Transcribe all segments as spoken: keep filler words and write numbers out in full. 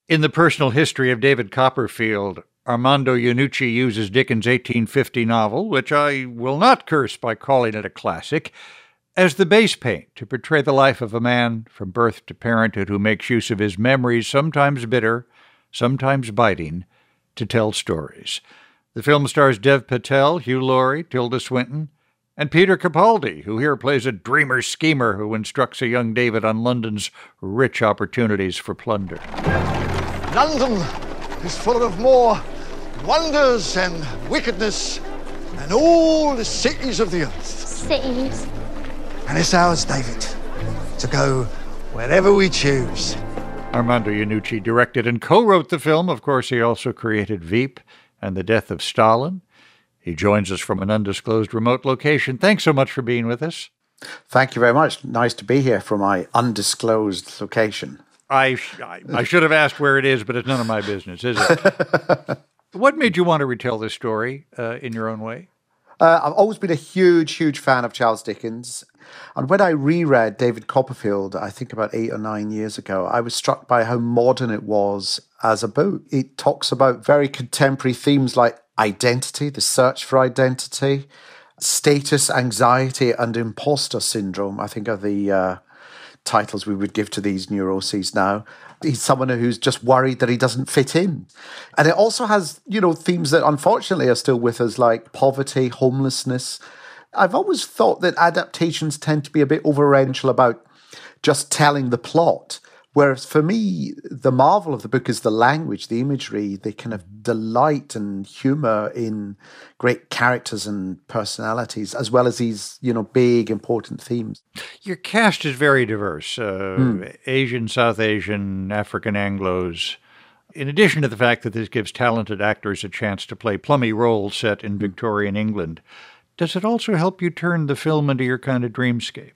In the personal history of David Copperfield, Armando Iannucci uses Dickens' eighteen fifty novel, which I will not curse by calling it a classic, as the base paint to portray the life of a man from birth to parenthood who makes use of his memories, sometimes bitter, sometimes biting, to tell stories. The film stars Dev Patel, Hugh Laurie, Tilda Swinton, and Peter Capaldi, who here plays a dreamer schemer who instructs a young David on London's rich opportunities for plunder. London is full of more wonders and wickedness than all the cities of the earth. Cities. And it's ours, David, to go wherever we choose. Armando Iannucci directed and co-wrote the film. Of course, he also created Veep and The Death of Stalin. He joins us from an undisclosed remote location. Thanks so much for being with us. Thank you very much. Nice to be here from my undisclosed location. I, I, I should have asked where it is, but it's none of my business, is it? What made you want to retell this story uh, in your own way? Uh, I've always been a huge, huge fan of Charles Dickens. And when I reread David Copperfield, I think about eight or nine years ago, I was struck by how modern it was as a book. It talks about very contemporary themes like identity, the search for identity, status, anxiety, and imposter syndrome, I think are the uh, titles we would give to these neuroses now. He's someone who's just worried that he doesn't fit in. And it also has, you know, themes that unfortunately are still with us, like poverty, homelessness. I've always thought that adaptations tend to be a bit overreferential about just telling the plot. Whereas for me, the marvel of the book is the language, the imagery, the kind of delight and humor in great characters and personalities, as well as these, you know, big, important themes. Your cast is very diverse. Uh, mm. Asian, South Asian, African Anglos. In addition to the fact that this gives talented actors a chance to play plummy roles set in Victorian England, does it also help you turn the film into your kind of dreamscape?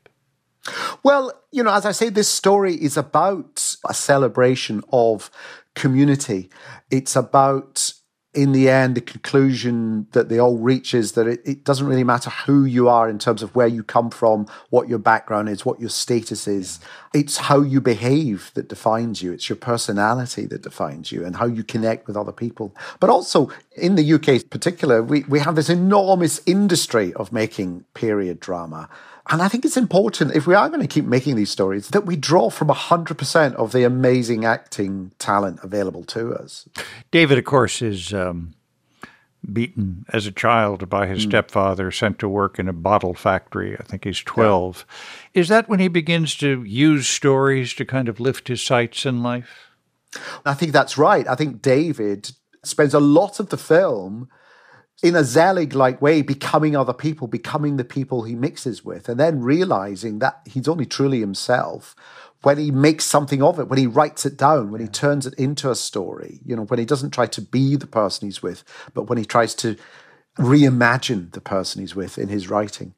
Well, you know, as I say, this story is about a celebration of community. It's about, in the end, the conclusion that they all reach is that it, it doesn't really matter who you are in terms of where you come from, what your background is, what your status is. It's how you behave that defines you. It's your personality that defines you and how you connect with other people. But also, in the U K in particular, we, we have this enormous industry of making period drama. And I think it's important, if we are going to keep making these stories, that we draw from one hundred percent of the amazing acting talent available to us. David, of course, is um, beaten as a child by his mm. stepfather, sent to work in a bottle factory. I think he's twelve. Yeah. Is that when he begins to use stories to kind of lift his sights in life? I think that's right. I think David spends a lot of the film in a Zelig-like way, becoming other people, becoming the people he mixes with, and then realizing that he's only truly himself when he makes something of it, when he writes it down, when he turns it into a story, you know, when he doesn't try to be the person he's with, but when he tries to reimagine the person he's with in his writing.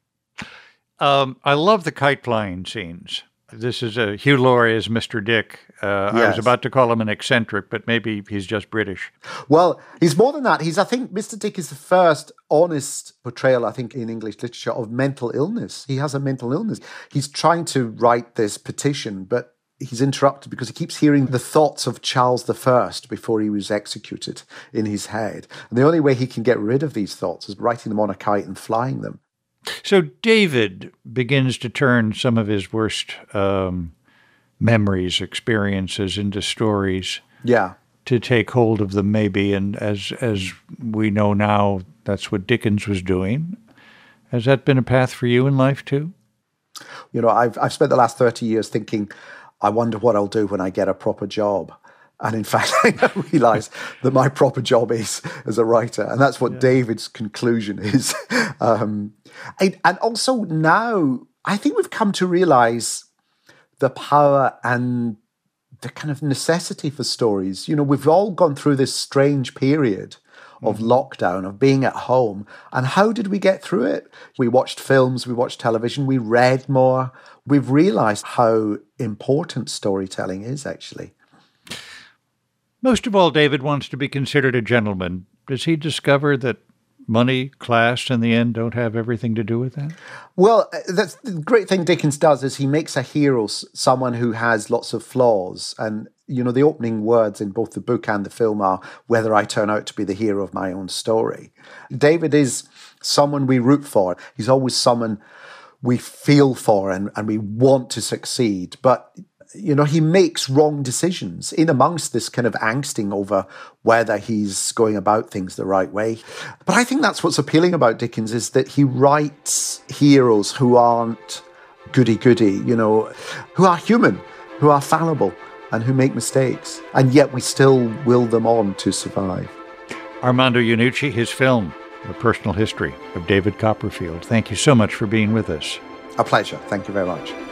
Um, I love the kite flying scenes. This is a Hugh Laurie as Mister Dick. Uh, yes. I was about to call him an eccentric, but maybe he's just British. Well, he's more than that. He's, I think, Mister Dick is the first honest portrayal, I think, in English literature of mental illness. He has a mental illness. He's trying to write this petition, but he's interrupted because he keeps hearing the thoughts of Charles the First before he was executed in his head. And the only way he can get rid of these thoughts is writing them on a kite and flying them. So David begins to turn some of his worst um, memories, experiences into stories. Yeah. To take hold of them, maybe. And as as we know now, that's what Dickens was doing. Has that been a path for you in life too? You know, I've I've spent the last thirty years thinking, I wonder what I'll do when I get a proper job. And in fact, I realised that my proper job is as a writer. And that's what yeah. David's conclusion is. um, and, and also now, I think we've come to realise the power and the kind of necessity for stories. You know, we've all gone through this strange period of mm-hmm. lockdown, of being at home. And how did we get through it? We watched films, we watched television, we read more. We've realised how important storytelling is, actually. Most of all, David wants to be considered a gentleman. Does he discover that money, class, in the end, don't have everything to do with that? Well, that's the great thing Dickens does is he makes a hero someone who has lots of flaws. And, you know, the opening words in both the book and the film are whether I turn out to be the hero of my own story. David is someone we root for. He's always someone we feel for and, and we want to succeed. But, you know, he makes wrong decisions in amongst this kind of angsting over whether he's going about things the right way. But I think that's what's appealing about Dickens, is that he writes heroes who aren't goody-goody, you know, who are human, who are fallible, and who make mistakes. And yet we still will them on to survive. Armando Iannucci, his film, The Personal History of David Copperfield. Thank you so much for being with us. A pleasure. Thank you very much.